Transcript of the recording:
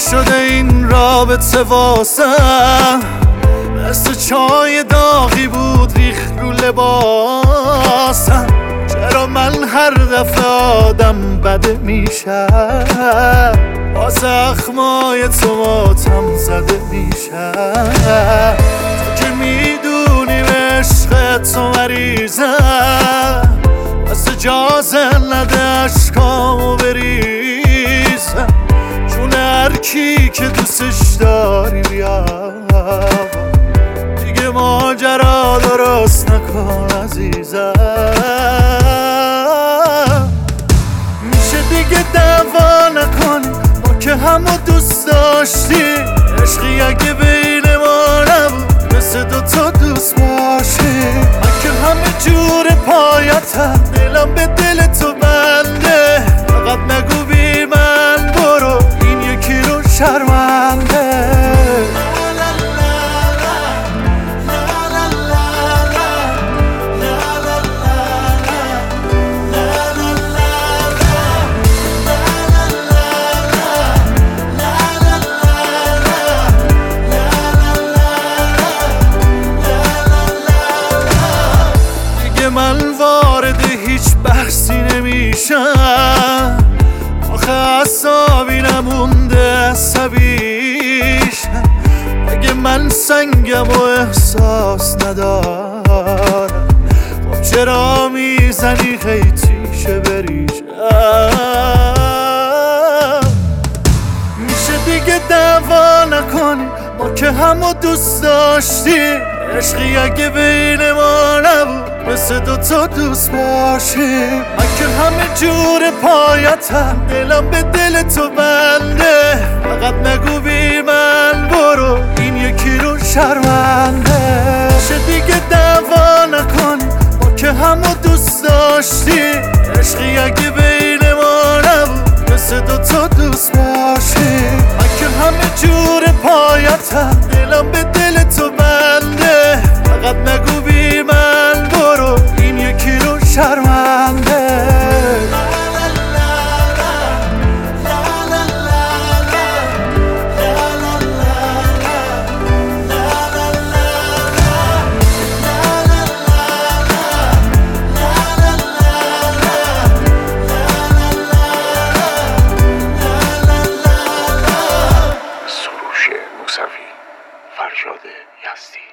شده این رابطه واسم، مثل چای داغی بود ریخت رو لباسم. چرا من هر دفعه آدم بده میشم، با زخمای تو ماتم زده میشم. تو که میدونی عشق تو مریضم، بس اجازه نده عشقامو بریزم. چون هر کی که دوستش داری بیا، دیگه ماجرا درست نکن عزیزم. میشه دیگه دعوا نکنی، ما که همو دوست داشتیم. عشقی اگه بین ما نبود مثل دوتا دوست باشیم. من که همه جور پایتم، دلم به دل تو بنده. فقط نگو بی من برو، این یکی رو شرمنده. من وارد هیچ بحثی نمیشم، آخه اعصابی نمونده عصبیشم. اگه من سنگم و احساس ندارم، خب چرا میزنی خیتیشه بریشم. میشه دیگه دعوا نکنی، ما که همو دوست داشتیم. عشقی اگه بین ما نبود مثل دوتا دوست باشیم. من که همه جور پایتم، دلم به دل تو بنده. فقط نگو بی من برو، این یکی رو شرمنده. چه دیگه دعوا نکنی، ما که همو دوست داشتیم. عشقی اگه بین ما نبود مثل دوتا دوست باشیم. من که همه جور پایتم، دلم به دل تو بنده. فقط نگو بی من برو، این یکی رو شرمنده. سروش موسوی، فرشاد یزدی.